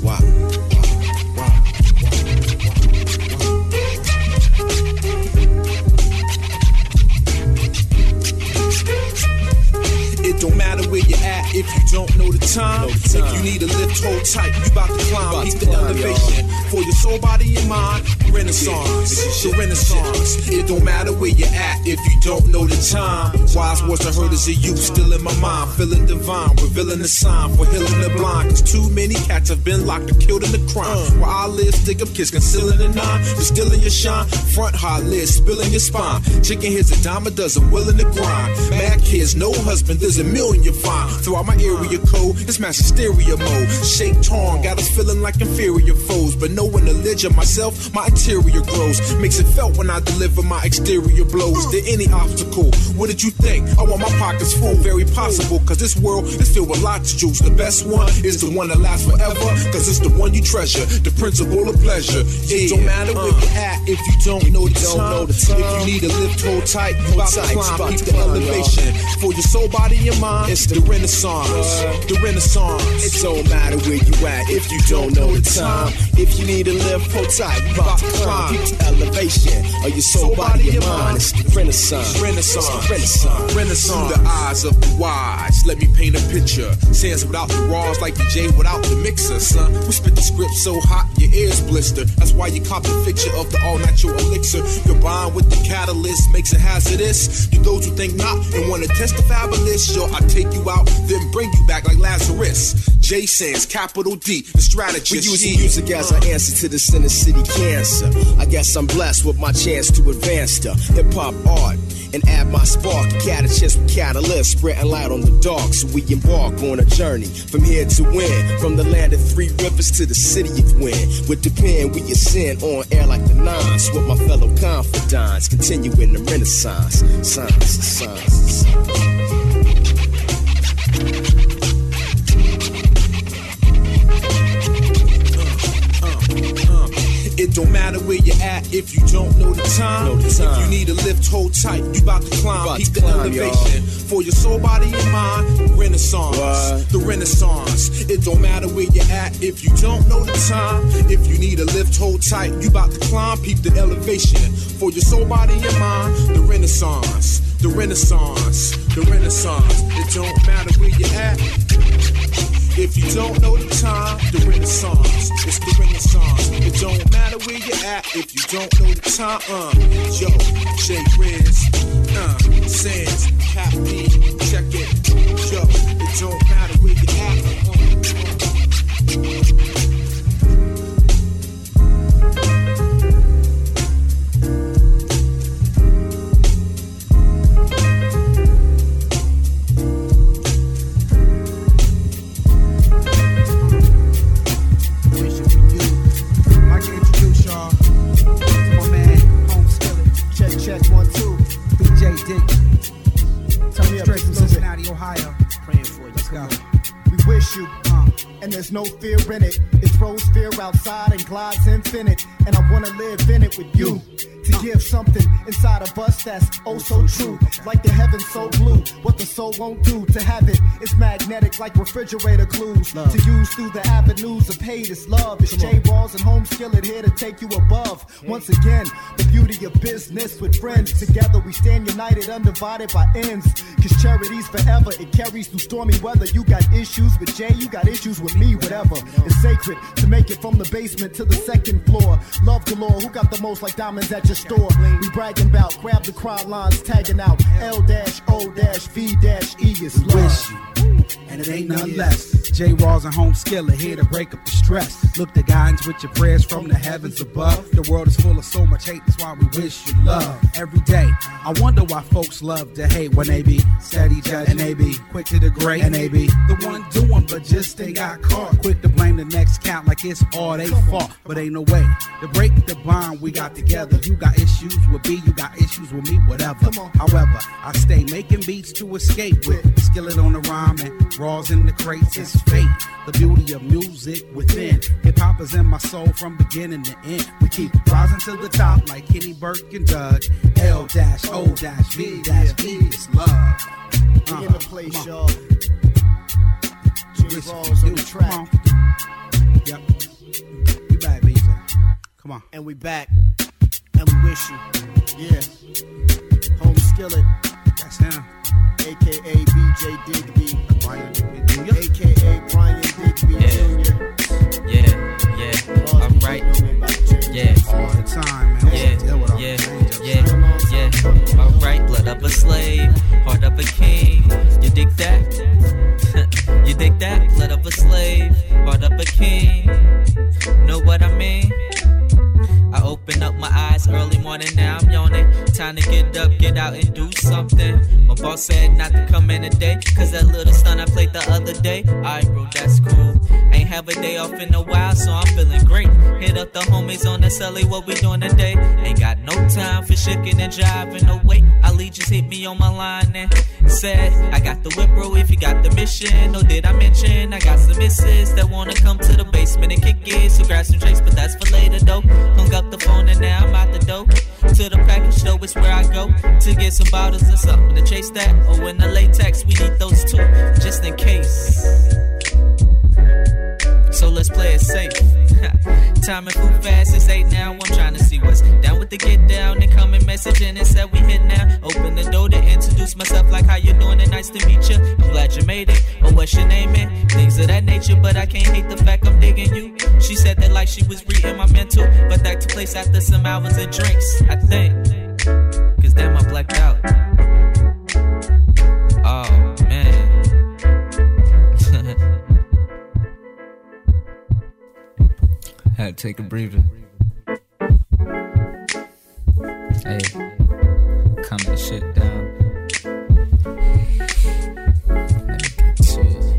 It don't matter where you're at if you don't know the time. If you need a lift, hold tight. You about to climb. Keep the elevation for your soul, body, and mind. Renaissance, the Renaissance. It don't matter where you're at if you don't know the time. Wise words I heard as a youth, still in my mind. Feeling divine, revealing the sign for healing the blind. Cause too many cats have been locked and killed in the crime. Where I live, stick up kids, concealing the nine. Distilling your shine, front hard lid, spilling your spine. Chicken here's a dime a dozen, willing to grind. Mad kids, no husband, there's a million you find. Throughout my area code, it's mass hysteria mode. Shake torn, got us feeling like inferior foes. But knowing the ledge of myself, my interior grows. Makes it felt when I deliver my exterior blows. There any obstacle? What did you think? I want my pockets full, very possible. Cause this world is filled with lots of juice. The best one is the one that lasts forever. Cause it's the one you treasure, the principle of pleasure. It don't matter where you're at if you don't know the time. If you need a lift, hold tight. You about to climb, keep the elevation. For your soul, body, and mind, it's the Renaissance. The Renaissance. It don't matter where you at if you don't know the time. If you need a lift, hold tight. You about to climb, keep the elevation of your soul, body, and mind. It's the Renaissance. Renaissance. Through the eyes of the wise, let me paint a picture. Sands without the raws, like the J without the mixer, son. We spit the script so hot, your ears blister. That's why you cop the fixture of the all-natural elixir. Combined with the catalyst, makes it hazardous. You those who think not and want to test the fabulous, yo, I take you out, then bring you back like Lazarus. J Sands, capital D, the strategist. We using music as our answer to the Center City cancer. I guess I'm blessed with my chance to advance the hip-hop art and add my spark. Catechist with catalyst, spreading light on the dark. So we embark on a journey from here to win. From the land of three rivers to the city of wind. With the pen we ascend on air like the nines. With my fellow confidants, continuing the Renaissance. Science. It don't matter where you're at if you don't know the time. If you need a lift, hold tight. You about to climb, keep the elevation. For your soul, body, and mind, Renaissance. The Renaissance. It don't matter where you're at if you don't know the time. If you need a lift, hold tight. You about to climb, keep the elevation. For your soul, body, and mind, the Renaissance. The Renaissance. The Renaissance. It don't matter where you're at. If you don't know the time, the Renaissance, it's the Renaissance. It don't matter where you're at if you don't know the time. Yo, J Riz, Sands, Cap P, check it. Yo, it don't matter where you're at. Like to introduce y'all to my man, Home Skillet. Cincinnati, Ohio. Praying for you. Let's go. We wish you, and there's no fear in it. It throws fear outside and glides infinite. And I wanna live in it with you. To give something inside of us that's oh so true. Like the heavens so blue, what the soul won't do. To have it, it's magnetic like refrigerator clues. To use through the avenues of hate is love. It's J-Balls and Home Skillet here to take you above. Once again, the beauty of business with friends. Together we stand united, undivided by ends. Cause charity's forever, it carries through stormy weather. You got issues with Jay, you got issues with me, whatever. It's sacred to make it from the basement to the second floor. Love galore, who got the most like diamonds at your store? We bragging about, grab the crowd lines, tagging out L-O-V-E is love. Wish you, and it ain't none less. J-Rawls and Home Skillet here to break up the stress. Look to guidance with your prayers from the heavens above. The world is full of so much hate, that's why we wish you love. Every day, I wonder why folks love to hate when they be steady judging, and they be quick to degrade, and they be the one doing, but just they got caught. Quick to blame the next count like it's all they fault. But ain't no way to break the bond we got together. You got issues with me, you got issues with me, whatever. However, I stay making beats to escape with Skillet on the rhyme and Raws in the crates. It's fate, the beauty of music within. Hip-hop is in my soul from beginning to end. We keep rising to the top like Kenny Burke and Doug. L-O-V-E is love. In the place, y'all. J-Rawls on the track. Yep. We back, BJ. Come on. And we back. And we wish you. Yeah. Home Skillet. That's him. AKA BJ Digby. AKA Brian Digby Jr. Yeah. Alright. Yeah. All the time, man. Yeah. Alright. Blood of a slave, heart of a king. You dig that? You dig that? Blood of a slave, heart of a king. Know what I mean? I open up my eyes early morning, now I'm yawning. Time to get up, get out and do something. My boss said not to come in today, cause that little stunt I played the other day. Alright bro, that's cool. Ain't have a day off in a while, so I'm feeling great. Hit up the homies on the celly, what we doing today? Ain't got no time for shaking and jiving, no wait. Ali just hit me on my line and said, I got the whip bro if you got the mission. No, did I mention I got some misses that wanna come to the basement and kick it. So grab some drinks, but that's for later though. Hung up the phone and now I'm out the door. To the package store is where I go to get some bottles and something to chase that. Oh, in the latex, we need those too, just in case. So let's play it safe. Time and food fast, it's 8 now. I'm trying to see what's down with the get down. And coming messaging and said we hit now. Open the door to introduce myself like how you doing and nice to meet you. I'm glad you made it. Oh, what's your name, man? Things of that nature, but I can't hate the fact I'm digging you. She said that like she was reading my mental, but that took place after some hours and drinks, I think. Cause damn, I blacked out. Oh, man. Had to take a breather. Hey, calm that shit down. Let me get to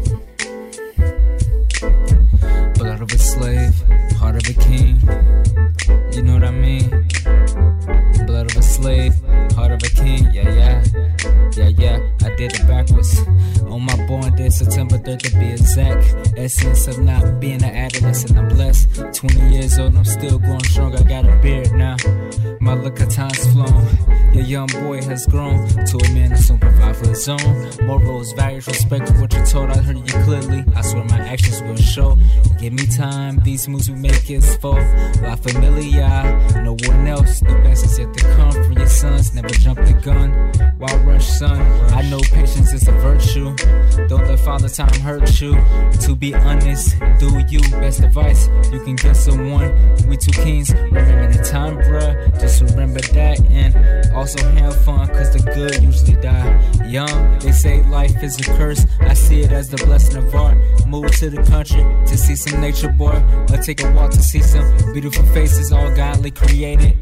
it. Blood of a slave, heart of a king. You know what I mean? Blood of a slave, heart of a king. Yeah. I did it backwards. On my born day, September 3rd to be exact. Essence of not being an adolescent, I'm blessed. 20 years old, I'm still going strong. I got a beard now. My look at time's flown. Your young boy has grown to a man that's soon provide for his own. Morals, values, respect for what you're told. I heard you clearly. I swear my actions will show. Give me time, these moves we make is for La Familia. No one else, the best is yet to come from your sons. Never jump the gun, why rush, son? I know patience is a virtue. Don't let father time hurt you. To be honest, do you best advice you can get someone. We two kings, remember the time, bruh. Just remember that and also have fun, cause the good usually die young. They say life is a curse. I see it as the blessing of art. Move to the country to see some nature, boy. Or take a walk to see some beautiful faces, all godly created.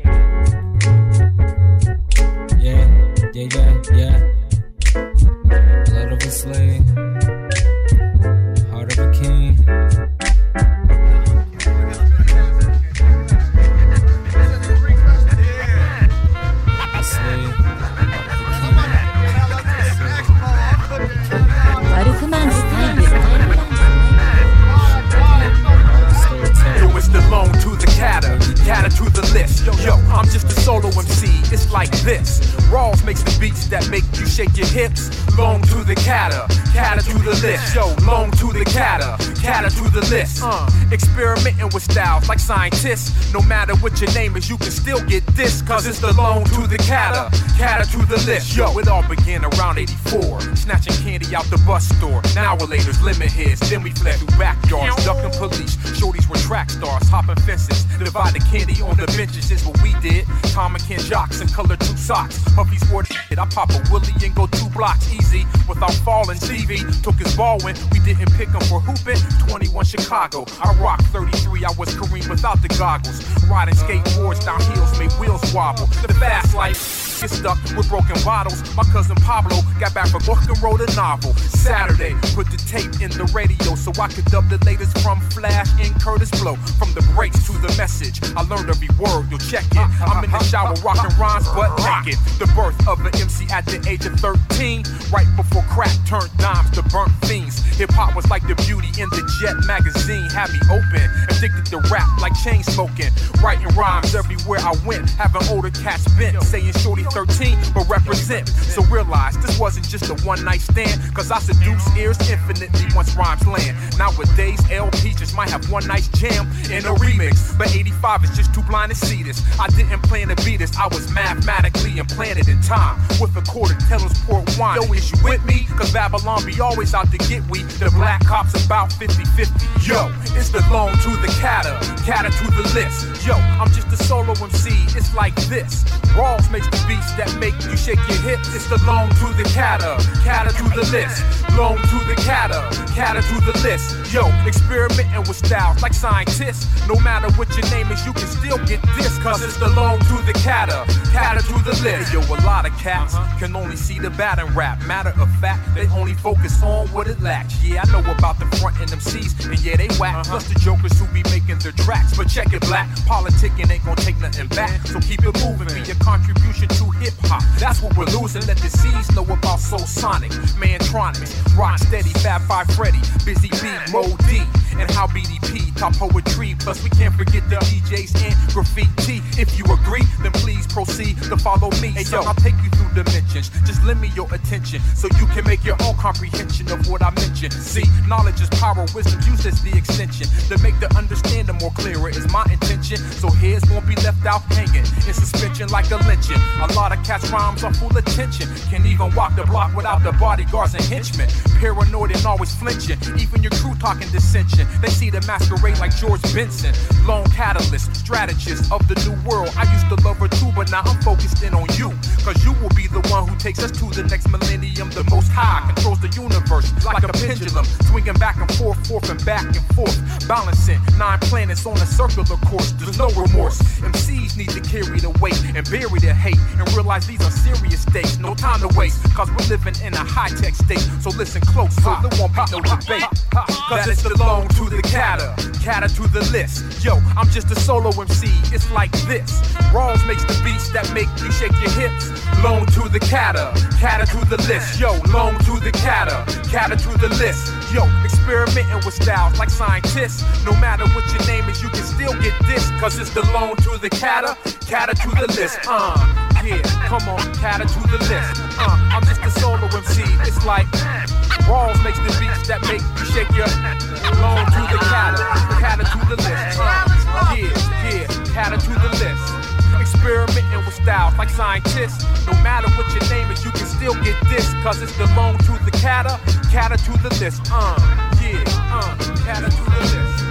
Yeah. Blood of a slave, heart of a king. A slave, heart of a king. that make you shake your hips. Long to the catter to the list. Yo, long to the catter to the list. Experimenting with styles like scientists. No matter what your name is, you can still get this, cause it's the long to the catter to the list. Yo, it all began around 84, snatching candy out the bus store. Now we're laters, limit heads, then we fled through backyards, ducking police. Shorties were track stars, hopping fences, divide the candy on the benches is what we did. Tom and Ken jocks and colored 2 socks. Puffy sport shit, I pop a willie and go 2 blocks easy without falling. Stevie took his ball when we didn't pick him for hooping. 21 Chicago, I rock 33, I was Kareem without the goggles. Riding skateboards down hills made wheels wobble. The fast life get stuck with broken bottles. My cousin Pablo got back from work and wrote a novel. Saturday, put the tape in the radio so I could dub the latest from Flash and Curtis Blow. From the breaks to the message, I learned every word, you'll check it. I'm in the shower rocking rhymes but naked. The birth of an MC at the age of 13, right before crack turned dimes to burnt fiends. Hip-hop was like the beauty in the Jet magazine, had me open, addicted to rap like chain smoking. Writing rhymes everywhere I went, having older cats bent, saying shorty 13, but represent. So realize this wasn't just a one-night stand, cause I seduce ears infinitely once rhymes land. Nowadays, LP just might have one nice jam in a remix, but 85 is just too blind to see this. I didn't plan to be this, I was mathematically implanted in time. With a quarter, tell us port wine. Yo, is you with me? Cause Babylon be always out to get we. The black cops about 50-50. Yo, it's the long to the catter to the list. Yo, I'm just a solo MC, it's like this. Rawls makes the beats that make you shake your hips. It's the long to the catter to the list. Long to the catter to the list. Yo, experimenting with styles like scientists. No matter what your name is, you can still get this, cause it's the long to the catter to the list. Yo, a lot of cats can only see the bad in rap. Matter of fact, they only focus on what it lacks. Yeah, I know about the front end MCs, and yeah, they whack. Plus the jokers who be making their tracks. But check it, black, politicking ain't gonna take nothing back. So keep it moving, be a contribution to hip-hop. That's what we're losing. Let the C's know about Soul Sonic, Mantronics, Rock Steady, Fab Five Freddy, Busy B, Mo D, and how BDP, top poetry. Plus we can't forget the DJs and graffiti. If you agree, then please proceed to follow me. Hey yo, I'll take you through dimensions. Just lend me your attention so you can make your own comprehension of what I mentioned. See, knowledge is power, wisdom used as the extension. To make the understanding more clearer is my intention. So heads won't be left out hanging in suspension like a lynching. A lot of cats' rhymes are full of tension. Can't even walk the block without the bodyguards and henchmen. Paranoid and always flinching. Even your crew talking dissension. They see the masquerade like George Benson. Lone catalyst, strategist of the new world. I used to love her too, but now I'm focused in on you. Cause you will be the one who takes us to the next millennium. The most high controls the universe like a pendulum. Swinging back and forth and back and forth. Balancing 9 planets on a circular course. There's no remorse. MCs need to carry the weight and bury the hate. And realize these are serious stakes. No time to waste. Cause we're living in a high-tech state. So listen close so there won't be no debate. Cause it's the long to the catter to the list. Yo, I'm just a solo MC. It's like this. Rawls makes the beats that make you shake your hips. Long to the catter to the list. Yo, long to the catter to the list. Yo, experimenting with styles like scientists. No matter what your name is, you can still get this. Cause it's the long to the catter to the list. Yeah, come on, catter to the list. I'm just a solo MC. It's like Rawls makes the beats that make you shake your long to the catter to the list. Yeah, catter to the list. Experimenting with styles like scientists. No matter what your name is, you can still get this. Cause it's the long to the catter to the list. Catter to the list.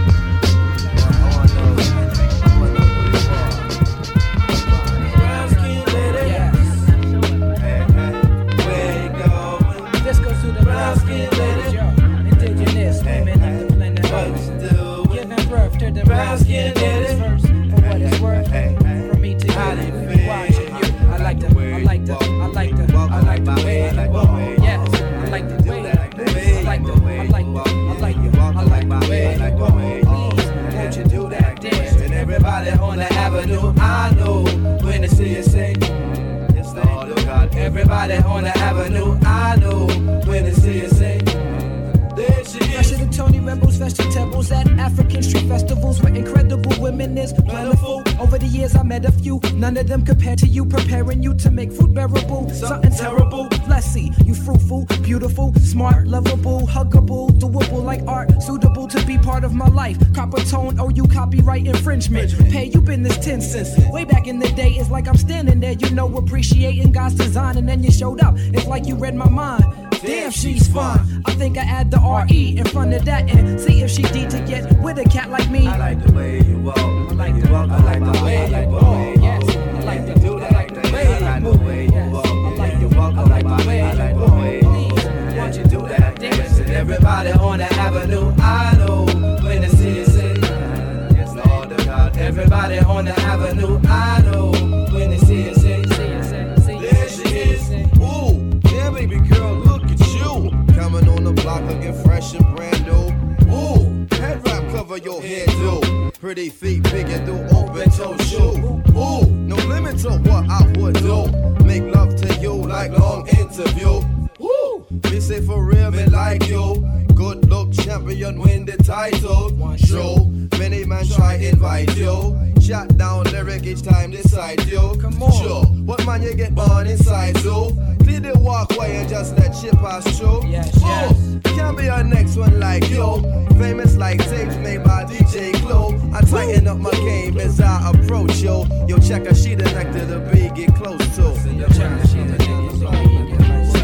This goes to the brown skin ladies, yo. Indigenous women of the planet. Giving birth to the brown skin ladies first. For what it's worth, from me to you, watching you. I like the way you walk. Yes, I like the way. I like the way you walk. Please, won't you do that dance? And everybody on the avenue, I know when they see you say. Everybody on the avenue, I know when they see you say. Fresh to the Tony Rebels, vegetables at African street festivals where incredible women is plentiful. Over the years I met a few, none of them compared to you, preparing you to make food bearable. Something terrible, let's see, you fruitful, beautiful, smart, lovable, huggable, doable like art, suitable to be part of my life. Copper tone, oh you copyright infringement. Pay you been this 10 cents. Way back in the day, it's like I'm standing there, you know, appreciating God's design, and then you showed up. It's like you read my mind. Damn, she's fine. I think I add the R-E in front of that and see if she D to get with a cat like me. I like the way you walk. I like the walk. I like the way you walk. Yes, I like the do that. I like the way you walk. I like the walk. I like the way you walk. Won't you do that? Dancing everybody on the avenue. I know when the city say, yes, Lord of God. Everybody on the avenue. I know when the city say, there she is. Ooh, yeah, baby girl, look at you. Coming on the block looking fresh and brand new. Ooh, head wrap cover your head, do. Pretty feet bigger through open toe shoe. Ooh, no limit to what I would do. Make love to you like long interview. Woo, me say for real, me like you. Good look champion, win the title. Show, many man try invite you. Shot down lyric each time decide you. Come on, sure, what man you get born inside so. Clear the walkway and just let shit pass through. Yes, yes. Can't be our next one like you. Famous like tapes made by DJ Clue. I tighten up my game as I approach yo. Yo, check a sheet of nectar to be get close to. Yo, check a sheet of nectar to be get close to.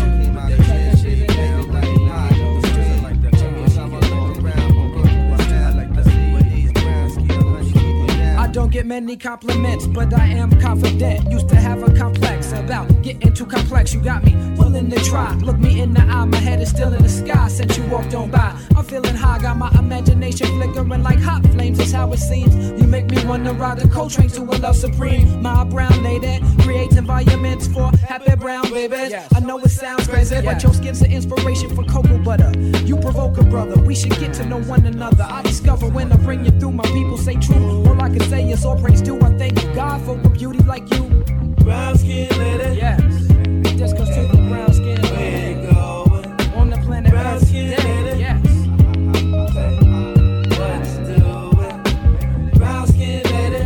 Don't get many compliments, but I am confident. Used to have a complex about getting too complex. You got me willing to try. Look me in the eye, my head is still in the sky since you walked on by. I'm feeling high, got my imagination flickering like hot flames. That's how it seems. You make me wanna ride the coal train to a love supreme. My brown lady creates environments for happy brown babies. I know it sounds crazy, but your skin's an inspiration for cocoa butter. You provoke a brother. We should get to know one another. I discover when I bring you through. My people say true. All I can say is all praise due. I thank God for a beauty like you. Brown skin lady. Yes. Just cause to the brown skin lady. On the planet brown Earth skin today. lady. Yes. What you doing? Brown skin lady.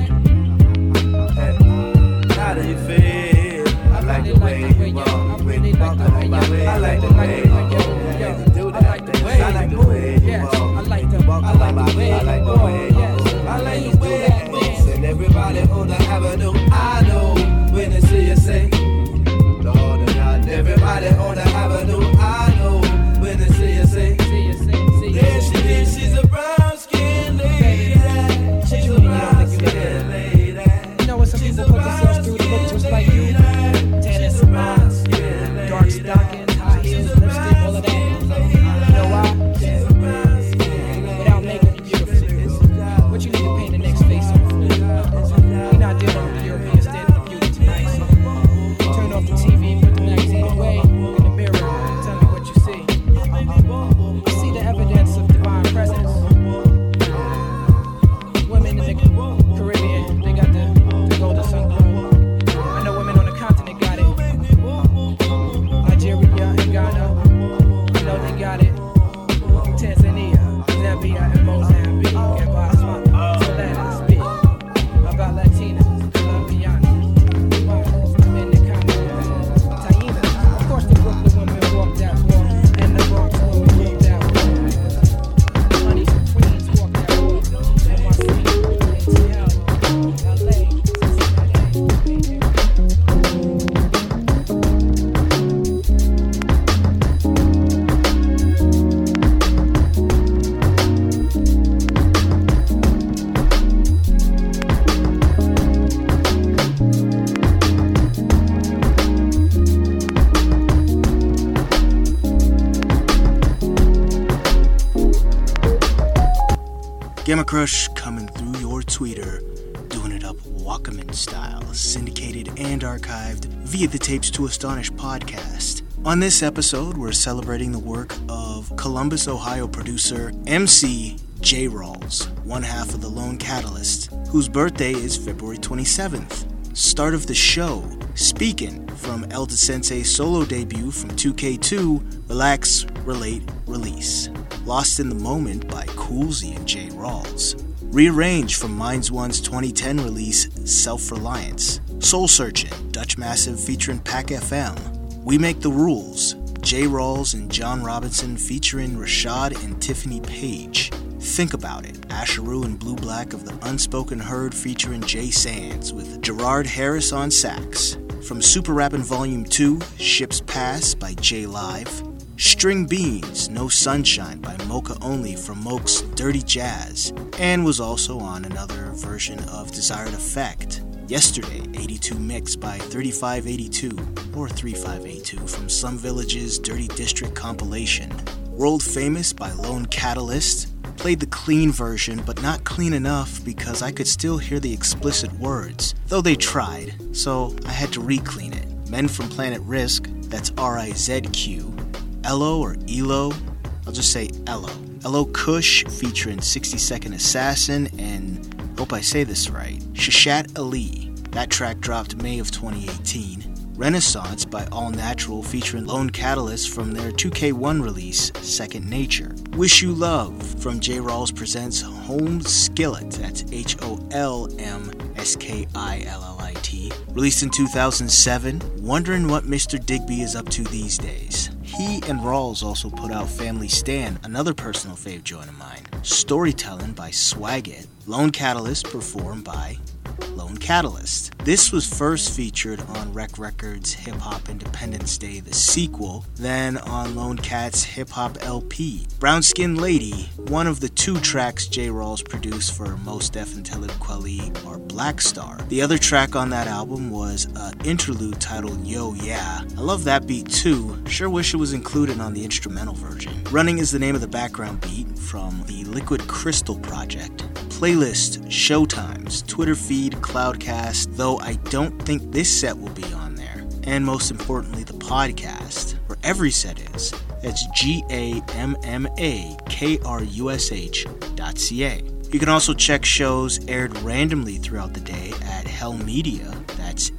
How do you feel? I like the way you walk. I like the way you walk. Do that. I like the way you walk. I like the walk. I like the way you walk. I like the way you walk. And everybody on the avenue, I know when they see you say, Lord of God. Everybody on the avenue, I know when they see you say, there she is, she's a brown skin lady. She's a brown skin lady. You know what some people put themselves through to look just like you? Tennis, dark stockings, high heels, lipstick, all of that. You know why? Without makeup, you're beautiful. But you need to paint the next face on. We're not dealing with the European standard of beauty tonight. So turn off the TV, put the magazine away in the mirror, and tell me what you see. I see the evidence of divine presence. Women in the Caribbean, they got the golden sun glow. I know women on the continent got it. Nigeria and Ghana, I know they got it. Tanzania, Zambia, and Mozambique, and Botswana. So let us speak about Latinas, Colombianas, Cubanas, Dominicanas, Tainas. Of course, the Brooklyn women walk that walk, and the Bronx women walk that walk. Honeys and queens walk that walk. NYC, ATL, LA, Cincinnati. Gamma Crush coming through your tweeter, doing it up Walkman style, syndicated and archived via the Tapes to Astonish podcast. On this episode, we're celebrating the work of Columbus, Ohio producer MC J. Rawls, one half of the Lone Catalyst, whose birthday is February 27th. Start of the show, Speakin' from El Sensei's solo debut from 2K2, Relax, Relate, Release. Lost in the Moment by Coolsey and J. Rawls. rearranged from Minds One's 2010 release Self-Reliance. Soul Searching, Dutch Massive featuring Pac FM. We Make the Rules, J. Rawls and John Robinson featuring Rashad and Tiffany Page. Think About It, Asheru and Blue Black of the Unspoken Herd featuring Jay Sands with Gerard Harris on sax. From Super Rappin' Volume 2, Ships Pass by J Live. String Beans, No Sunshine by Mocha Only from Moke's Dirty Jazz, and was also on another version of Desired Effect. Yesterday, 82 Mix by 3582, or 3582 from Slum Village's Dirty District compilation. World Famous by Lone Catalyst. Played the clean version, but not clean enough because I could still hear the explicit words, though they tried, so I had to re-clean it. Men from Planet Risk, that's R-I-Z-Q. Elo or Elo, I'll just say Elo. Elo Kush featuring 60 Second Assassin and, hope I say this right, Shashat Ali. That track dropped May of 2018. Renaissance by All Natural featuring Lone Catalyst from their 2K1 release, Second Nature. Wish You Love from J. Rawls presents Home Skillet, that's HOLMSKILLIT. Released in 2007, wondering what Mr. Digby is up to these days. He and Rawls also put out Family Stan, another personal fave joint of mine. Storytelling by Swagit. Lone Catalyst performed by Lone Catalyst. This was first featured on Rec Records' Hip Hop Independence Day, the sequel, then on Lone Cat's Hip Hop LP. Brown Skin Lady, one of the 2 tracks J. Rawls produced for Mos Def and Talib Kweli or Black Star. The other track on that album was an interlude titled Yo Yeah. I love that beat too. Sure wish it was included on the instrumental version. Running is the name of the background beat from the Liquid Crystal project. Playlist, Showtimes, Twitter feed, Cloudcast, though I don't think this set will be on there. And most importantly, the podcast, where every set is. That's GAMMAKRUSH.ca. You can also check shows aired randomly throughout the day at Hell Media, that's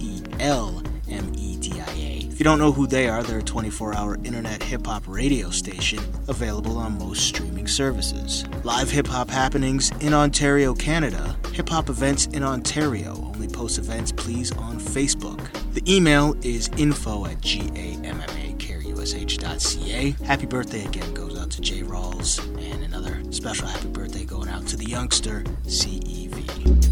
HELMEDIA. If you don't know who they are, they're a 24-hour internet hip-hop radio station available on most streaming services. Live hip-hop happenings in Ontario, Canada. Hip-hop events in Ontario. Only post events, please, on Facebook. The email is info@GAMMAKRUSH.ca. Happy birthday again goes out to J. Rawls, and another special happy birthday going out to the youngster, CEV.